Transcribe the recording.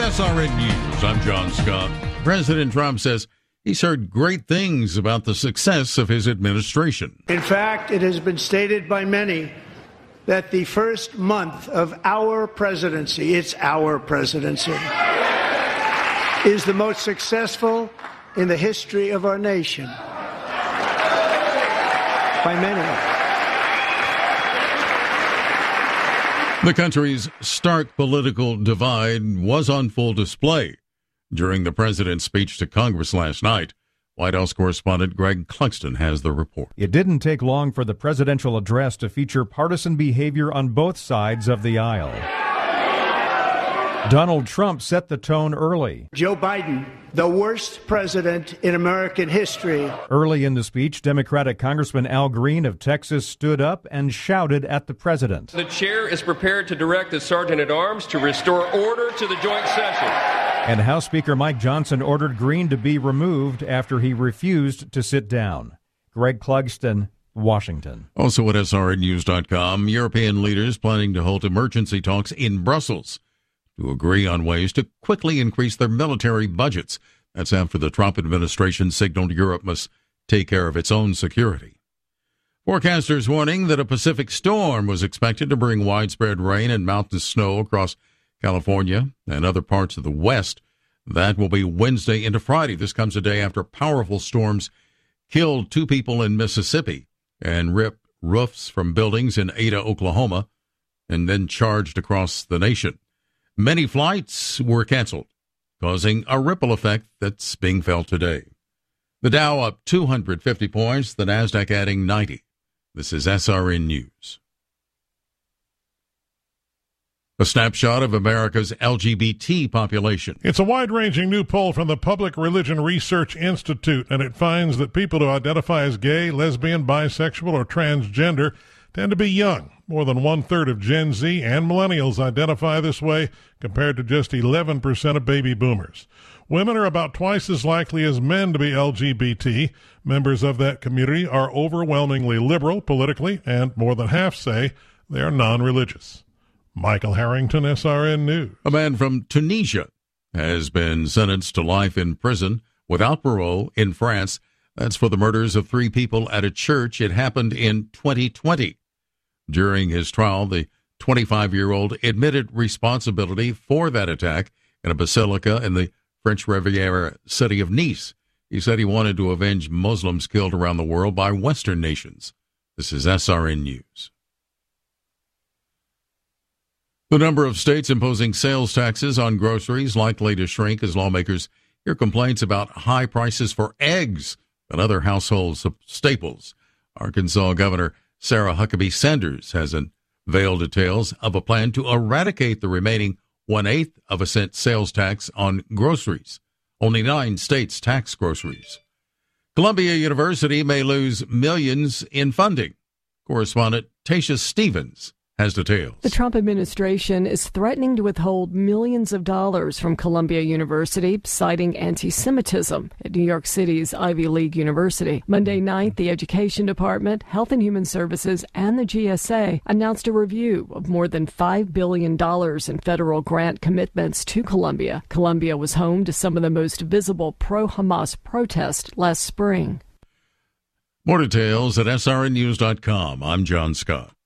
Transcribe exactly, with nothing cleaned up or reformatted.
S R N News, I'm John Scott. President Trump says he's heard great things about the success of his administration. In fact, it has been stated by many that the first month of our presidency, it's our presidency, is the most successful in the history of our nation. By many. The country's stark political divide was on full display during the president's speech to Congress last night. White House correspondent Greg Clugston has the report. It didn't take long for the presidential address to feature partisan behavior on both sides of the aisle. Donald Trump set the tone early. Joe Biden, the worst president in American history. Early in the speech, Democratic Congressman Al Green of Texas stood up and shouted at the president. The chair is prepared to direct the Sergeant-at-Arms to restore order to the joint session. And House Speaker Mike Johnson ordered Green to be removed after he refused to sit down. Greg Clugston, Washington. Also at S R N news dot com, European leaders planning to hold emergency talks in Brussels to agree on ways to quickly increase their military budgets. That's after the Trump administration signaled Europe must take care of its own security. Forecasters warning that a Pacific storm was expected to bring widespread rain and mountain snow across California and other parts of the West. That will be Wednesday into Friday. This comes a day after powerful storms killed two people in Mississippi and ripped roofs from buildings in Ada, Oklahoma, and then charged across the nation. Many flights were canceled, causing a ripple effect that's being felt today. The Dow up two hundred fifty points, the Nasdaq adding ninety. This is S R N News. A snapshot of America's L G B T population. It's a wide-ranging new poll from the Public Religion Research Institute, and it finds that people who identify as gay, lesbian, bisexual, or transgender tend to be young. More than one-third of Gen Z and millennials identify this way, compared to just eleven percent of baby boomers. Women are about twice as likely as men to be L G B T. Members of that community are overwhelmingly liberal politically, and more than half say they are non-religious. Michael Harrington, S R N News. A man from Tunisia has been sentenced to life in prison without parole in France. That's for the murders of three people at a church. It happened in twenty twenty. During his trial, the twenty-five-year-old admitted responsibility for that attack in a basilica in the French Riviera city of Nice. He said he wanted to avenge Muslims killed around the world by Western nations. This is S R N News. The number of states imposing sales taxes on groceries likely to shrink as lawmakers hear complaints about high prices for eggs and other household staples. Arkansas Governor Sarah Huckabee Sanders has unveiled details of a plan to eradicate the remaining one-eighth of a cent sales tax on groceries. Only nine states tax groceries. Columbia University may lose millions in funding. Correspondent Tasha Stevens has details. The Trump administration is threatening to withhold millions of dollars from Columbia University, citing anti-Semitism at New York City's Ivy League University. Monday night, the Education Department, Health and Human Services, and the G S A announced a review of more than five billion dollars in federal grant commitments to Columbia. Columbia was home to some of the most visible pro-Hamas protests last spring. More details at S R N news dot com. I'm John Scott.